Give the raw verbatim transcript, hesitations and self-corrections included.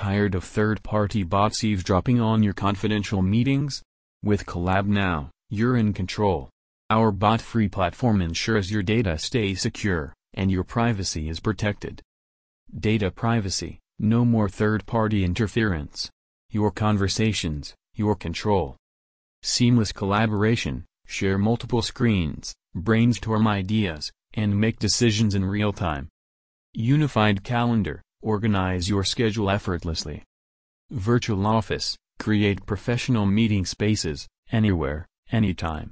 Tired of third-party bots eavesdropping on your confidential meetings? With Collab Now, you're in control. Our bot-free platform ensures your data stays secure, and your privacy is protected. Data privacy, no more third-party interference. Your conversations, your control. Seamless collaboration, share multiple screens, brainstorm ideas, and make decisions in real time. Unified calendar, organize your schedule effortlessly. Virtual office, create professional meeting spaces, anywhere, anytime.